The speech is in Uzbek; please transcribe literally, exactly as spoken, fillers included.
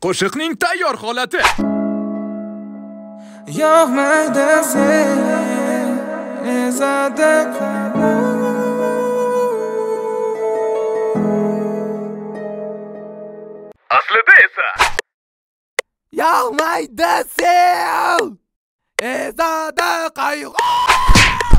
Qo'shiqning tayyor holati. Yo'qmaydi sen ezada Aslida esa yo'qmaydi sen ezada qayg'u